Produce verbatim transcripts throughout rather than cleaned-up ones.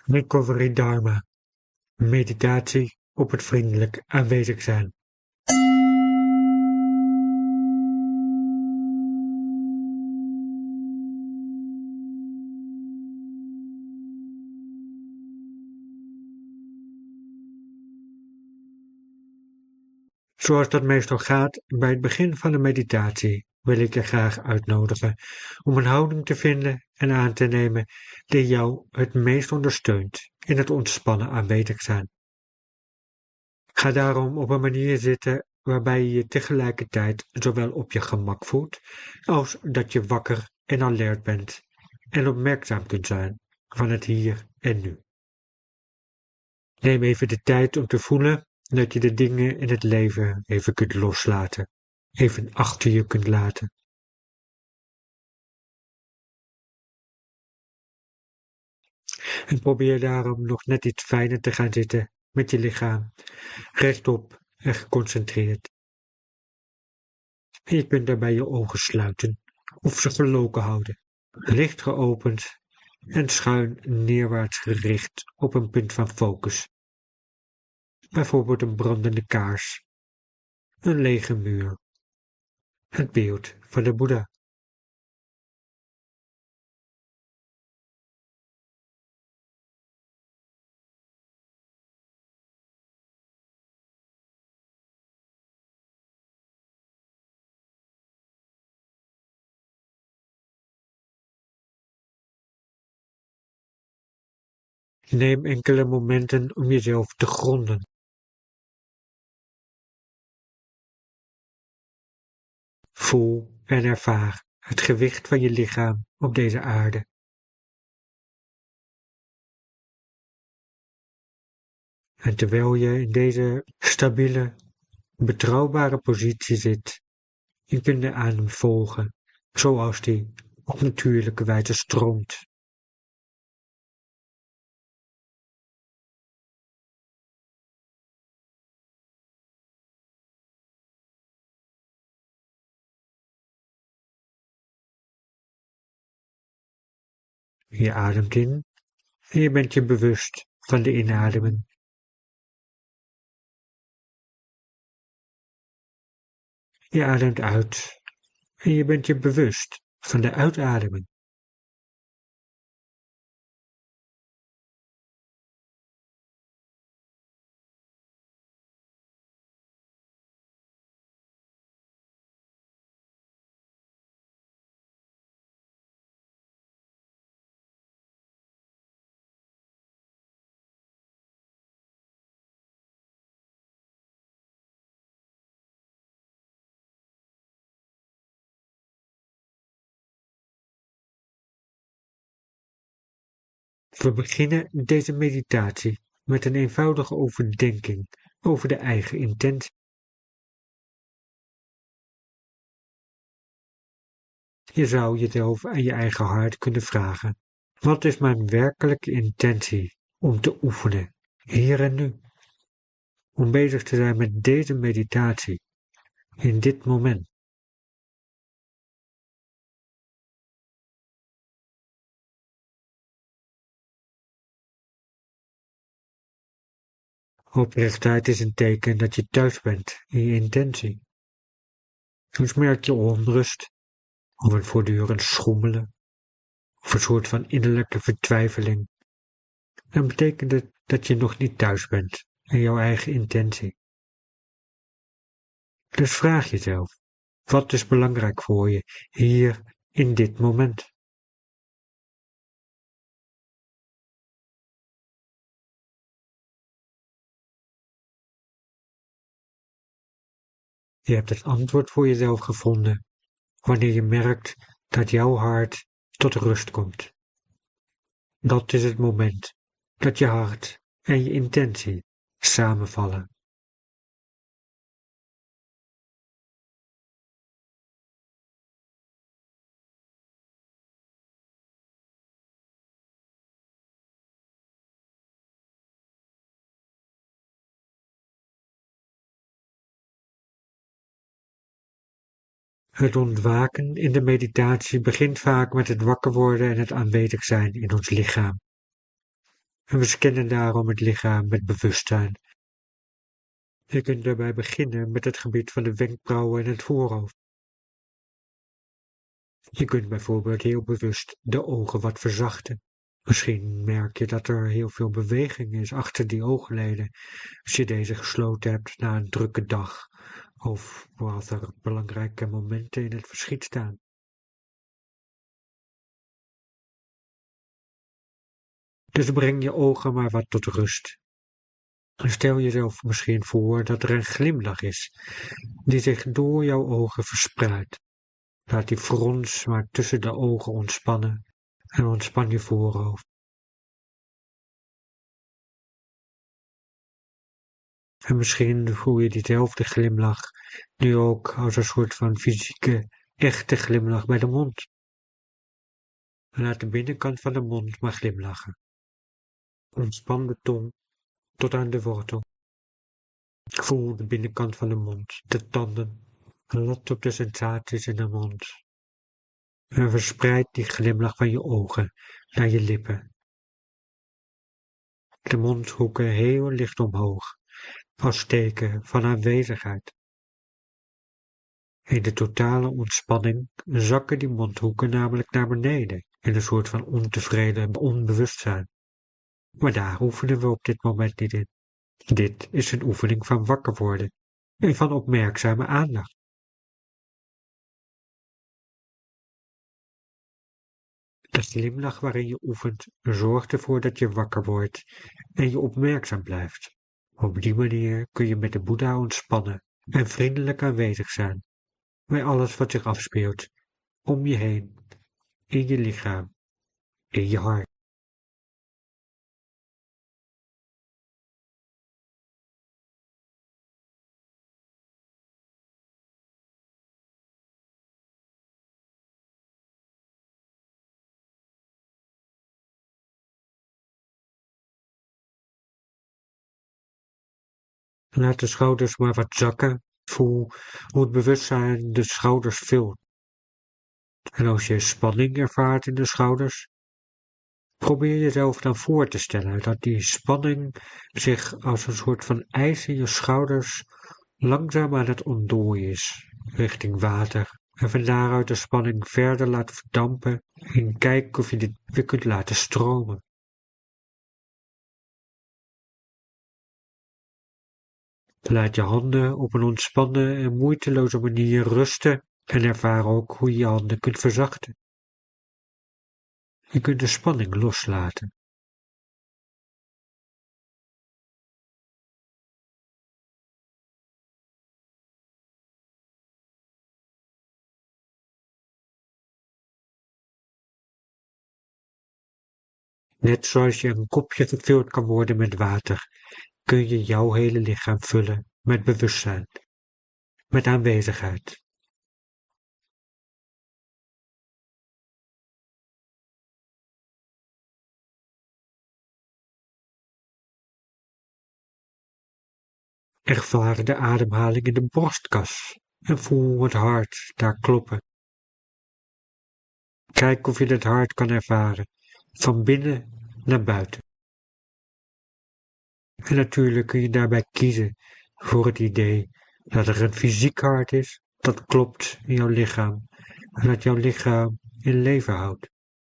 Recovery Dharma. Meditatie op het vriendelijk aanwezig zijn. Zoals dat meestal gaat bij het begin van de meditatie, wil ik je graag uitnodigen om een houding te vinden en aan te nemen die jou het meest ondersteunt in het ontspannen aanwezig zijn. Ga daarom op een manier zitten waarbij je je tegelijkertijd zowel op je gemak voelt, als dat je wakker en alert bent en opmerkzaam kunt zijn van het hier en nu. Neem even de tijd om te voelen dat je de dingen in het leven even kunt loslaten, even achter je kunt laten. En probeer daarom nog net iets fijner te gaan zitten met je lichaam, rechtop en geconcentreerd. En je kunt daarbij je ogen sluiten of ze geloken houden, licht geopend en schuin neerwaarts gericht op een punt van focus. Bijvoorbeeld een brandende kaars, een lege muur, het beeld van de Boeddha. Neem enkele momenten om jezelf te gronden. Voel en ervaar het gewicht van je lichaam op deze aarde. En terwijl je in deze stabiele, betrouwbare positie zit, je kunt de adem volgen, zoals die op natuurlijke wijze stroomt. Je ademt in en je bent je bewust van de inademen. Je ademt uit en je bent je bewust van de uitademen. We beginnen deze meditatie met een eenvoudige overdenking over de eigen intentie. Je zou jezelf aan je eigen hart kunnen vragen: wat is mijn werkelijke intentie om te oefenen, hier en nu? Om bezig te zijn met deze meditatie, in dit moment. Oprechtheid is een teken dat je thuis bent in je intentie. Soms merk je onrust, of een voortdurend schommelen, of een soort van innerlijke vertwijfeling. Dan betekent het dat je nog niet thuis bent in jouw eigen intentie. Dus vraag jezelf, wat is belangrijk voor je hier in dit moment? Je hebt het antwoord voor jezelf gevonden wanneer je merkt dat jouw hart tot rust komt. Dat is het moment dat je hart en je intentie samenvallen. Het ontwaken in de meditatie begint vaak met het wakker worden en het aanwezig zijn in ons lichaam. En we scannen daarom het lichaam met bewustzijn. Je kunt daarbij beginnen met het gebied van de wenkbrauwen en het voorhoofd. Je kunt bijvoorbeeld heel bewust de ogen wat verzachten. Misschien merk je dat er heel veel beweging is achter die oogleden als je deze gesloten hebt na een drukke dag of als er belangrijke momenten in het verschiet staan. Dus breng je ogen maar wat tot rust. En stel jezelf misschien voor dat er een glimlach is die zich door jouw ogen verspreidt. Laat die frons maar tussen de ogen ontspannen en ontspan je voorhoofd. En misschien voel je diezelfde glimlach nu ook als een soort van fysieke, echte glimlach bij de mond. En laat de binnenkant van de mond maar glimlachen. Ontspan de tong tot aan de wortel. Voel de binnenkant van de mond, de tanden. Let op de sensaties in de mond. En verspreid die glimlach van je ogen naar je lippen. De mondhoeken heel licht omhoog, als teken van aanwezigheid. In de totale ontspanning zakken die mondhoeken namelijk naar beneden in een soort van ontevreden onbewustzijn. Maar daar oefenen we op dit moment niet in. Dit is een oefening van wakker worden en van opmerkzame aandacht. De glimlach waarin je oefent zorgt ervoor dat je wakker wordt en je opmerkzaam blijft. Op die manier kun je met de Boeddha ontspannen en vriendelijk aanwezig zijn bij alles wat zich afspeelt om je heen, in je lichaam, in je hart. Laat de schouders maar wat zakken. Voel hoe het bewustzijn de schouders vult. En als je spanning ervaart in de schouders, probeer jezelf dan voor te stellen dat die spanning zich als een soort van ijs in je schouders langzaam aan het ontdooien is, richting water. En van daaruit de spanning verder laat verdampen en kijk of je dit weer kunt laten stromen. Laat je handen op een ontspannen en moeiteloze manier rusten en ervaar ook hoe je je handen kunt verzachten. Je kunt de spanning loslaten. Net zoals je een kopje gevuld kan worden met water, kun je jouw hele lichaam vullen met bewustzijn, met aanwezigheid. Ervaar de ademhaling in de borstkas en voel het hart daar kloppen. Kijk of je het hart kan ervaren, van binnen naar buiten. En natuurlijk kun je daarbij kiezen voor het idee dat er een fysiek hart is dat klopt in jouw lichaam en dat jouw lichaam in leven houdt.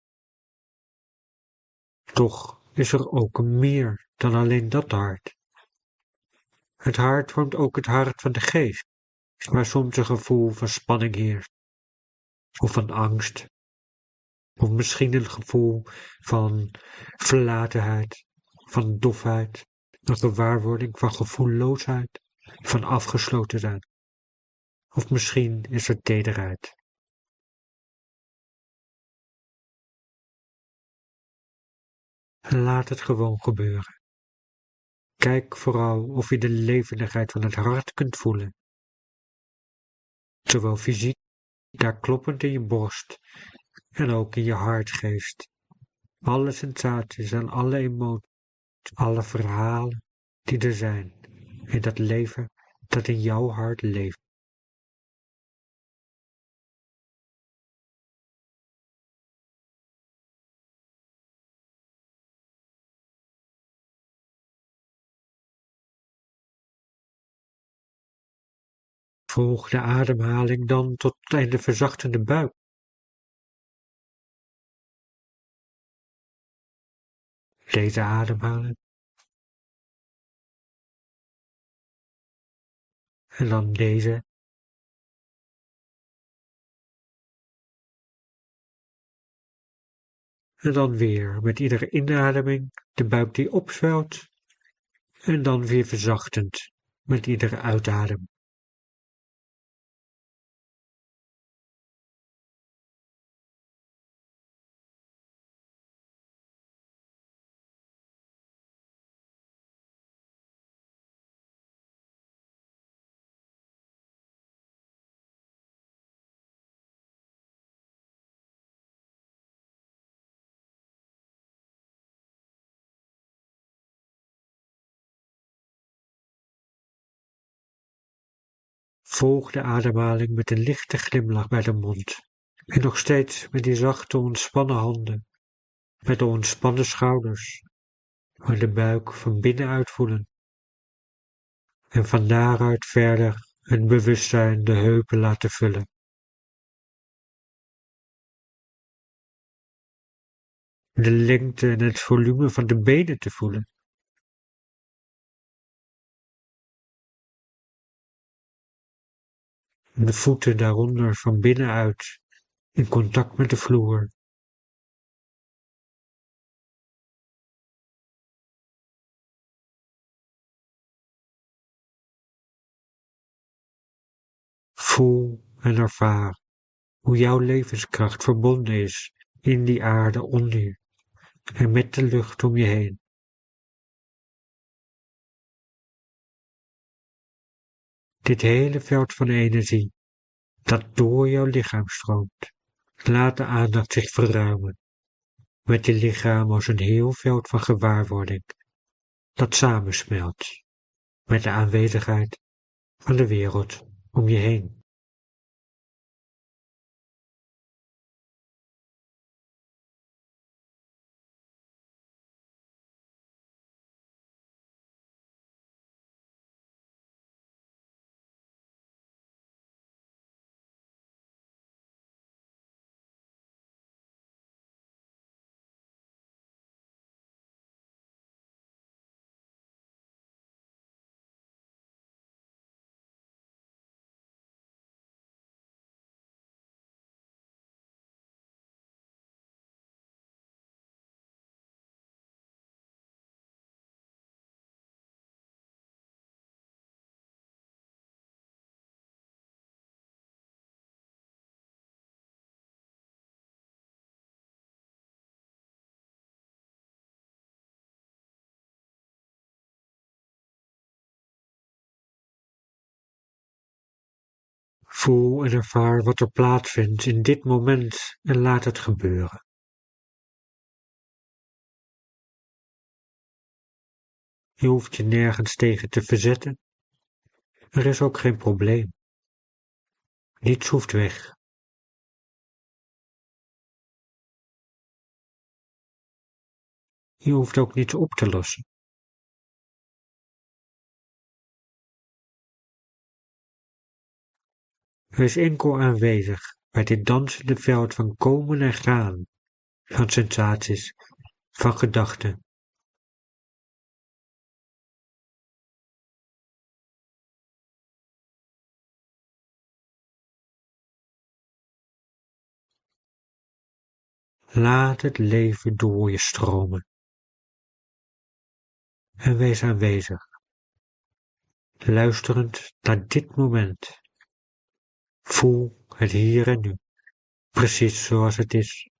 Toch is er ook meer dan alleen dat hart. Het hart vormt ook het hart van de geest, waar soms een gevoel van spanning heerst, of van angst, of misschien een gevoel van verlatenheid, van dofheid, een gewaarwording van gevoelloosheid, van afgesloten zijn. Of misschien is er tederheid. Laat het gewoon gebeuren. Kijk vooral of je de levendigheid van het hart kunt voelen. Zowel fysiek, daar kloppend in je borst, en ook in je hart geeft. Alle sensaties en alle emoties, alle verhalen die er zijn in dat leven dat in jouw hart leeft. Volg de ademhaling dan tot in de verzachtende buik. Deze ademhaling. En dan deze. En dan weer met iedere inademing de buik die opzwelt. En dan weer verzachtend met iedere uitadem. Volg de ademhaling met een lichte glimlach bij de mond. En nog steeds met die zachte ontspannen handen. Met de ontspannen schouders. Maar de buik van binnenuit voelen. En van daaruit verder het bewustzijn de heupen laten vullen. De lengte en het volume van de benen te voelen. De voeten daaronder van binnenuit in contact met de vloer. Voel en ervaar hoe jouw levenskracht verbonden is in die aarde onder je en met de lucht om je heen. Dit hele veld van energie dat door jouw lichaam stroomt, laat de aandacht zich verruimen, met je lichaam als een heel veld van gewaarwording dat samensmelt met de aanwezigheid van de wereld om je heen. Voel en ervaar wat er plaatsvindt in dit moment en laat het gebeuren. Je hoeft je nergens tegen te verzetten. Er is ook geen probleem. Niets hoeft weg. Je hoeft ook niets op te lossen. Wees enkel aanwezig bij dit dansende veld van komen en gaan, van sensaties, van gedachten. Laat het leven door je stromen. En wees aanwezig, luisterend naar dit moment. Voel het hier en nu, precies zoals het is.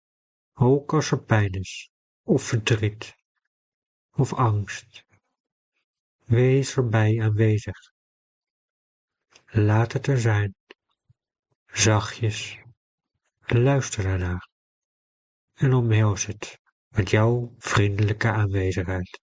Ook als er pijn is, of verdriet, of angst, Wees erbij aanwezig. Laat het er zijn. Zachtjes. Luister ernaar. En omhels het met jouw vriendelijke aanwezigheid.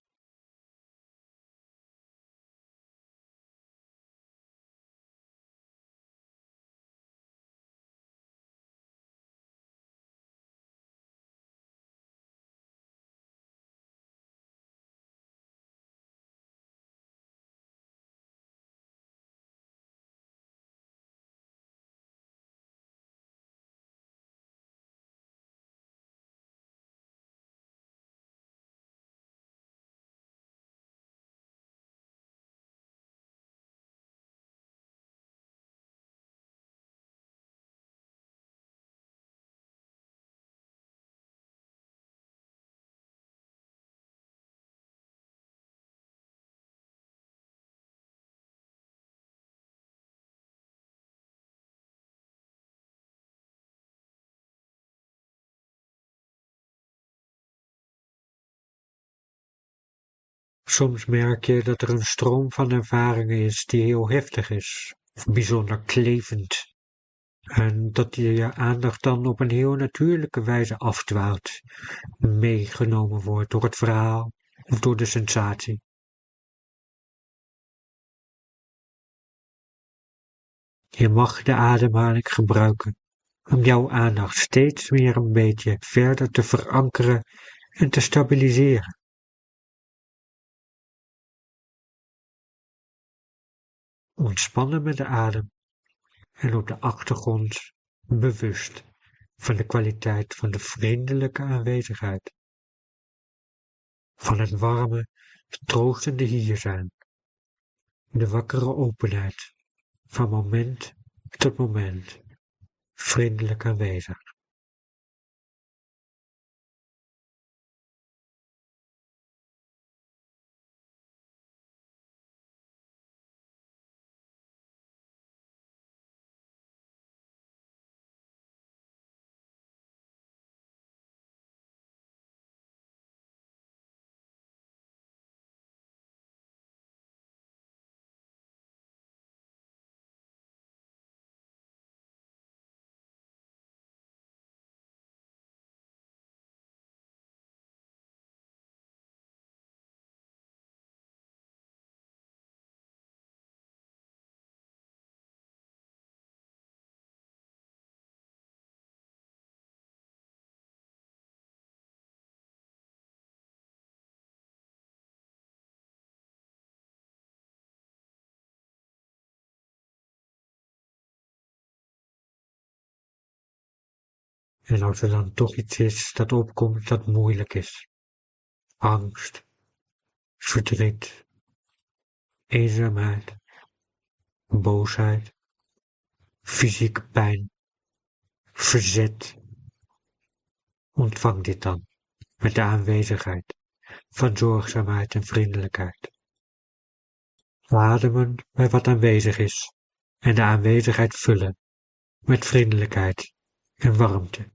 Soms merk je dat er een stroom van ervaringen is die heel heftig is, of bijzonder klevend. En dat je je aandacht dan op een heel natuurlijke wijze afdwaalt, meegenomen wordt door het verhaal of door de sensatie. Je mag de ademhaling gebruiken om jouw aandacht steeds meer een beetje verder te verankeren en te stabiliseren. Ontspannen met de adem en op de achtergrond bewust van de kwaliteit van de vriendelijke aanwezigheid, van het warme, troostende hier zijn, de wakkere openheid, van moment tot moment, vriendelijk aanwezig. En als er dan toch iets is dat opkomt dat moeilijk is, angst, verdriet, eenzaamheid, boosheid, fysieke pijn, verzet, ontvang dit dan met de aanwezigheid van zorgzaamheid en vriendelijkheid. Ademen bij wat aanwezig is en de aanwezigheid vullen met vriendelijkheid en warmte.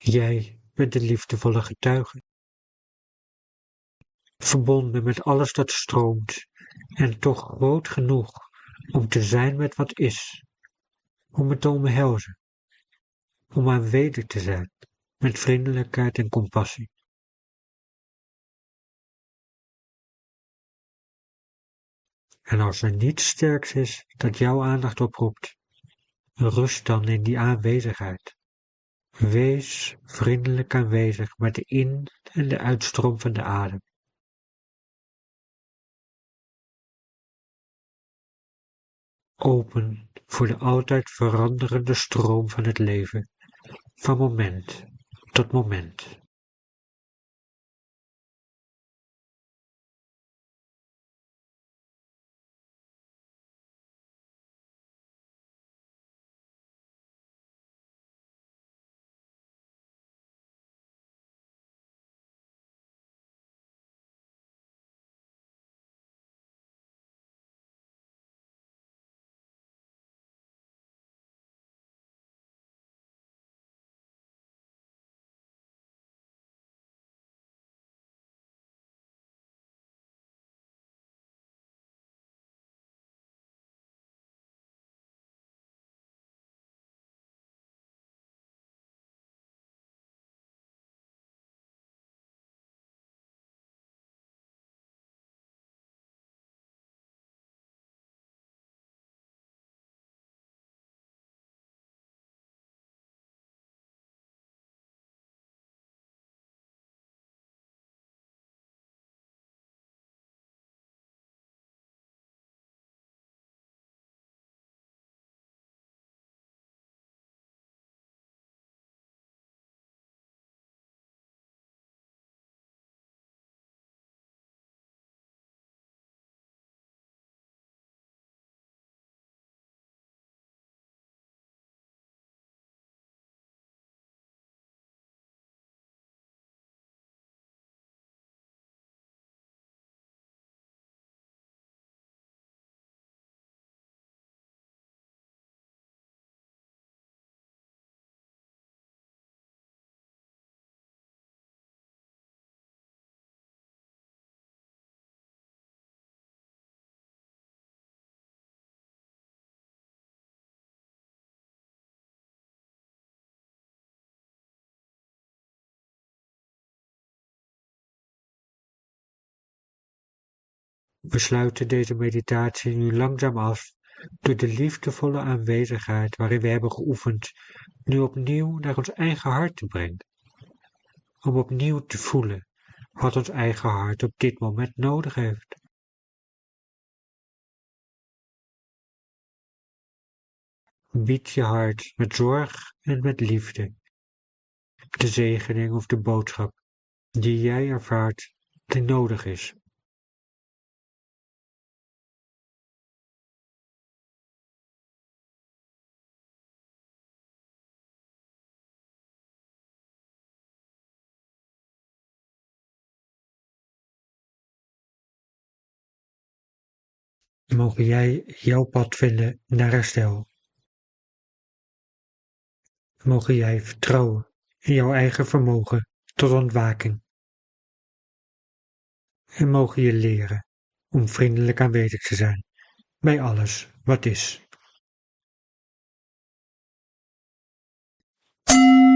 Jij bent de liefdevolle getuige, verbonden met alles dat stroomt en toch groot genoeg om te zijn met wat is, om het te omhelzen, om aanwezig te zijn met vriendelijkheid en compassie. En als er niets sterks is dat jouw aandacht oproept, rust dan in die aanwezigheid. Wees vriendelijk aanwezig met de in- en de uitstroom van de adem. Open voor de altijd veranderende stroom van het leven, van moment tot moment. We sluiten deze meditatie nu langzaam af door de liefdevolle aanwezigheid waarin we hebben geoefend nu opnieuw naar ons eigen hart te brengen. Om opnieuw te voelen wat ons eigen hart op dit moment nodig heeft. Bied je hart met zorg en met liefde de zegening of de boodschap die jij ervaart die nodig is. Mogen jij jouw pad vinden naar herstel. Mogen jij vertrouwen in jouw eigen vermogen tot ontwaking. En mogen je leren om vriendelijk aanwezig te zijn bij alles wat is.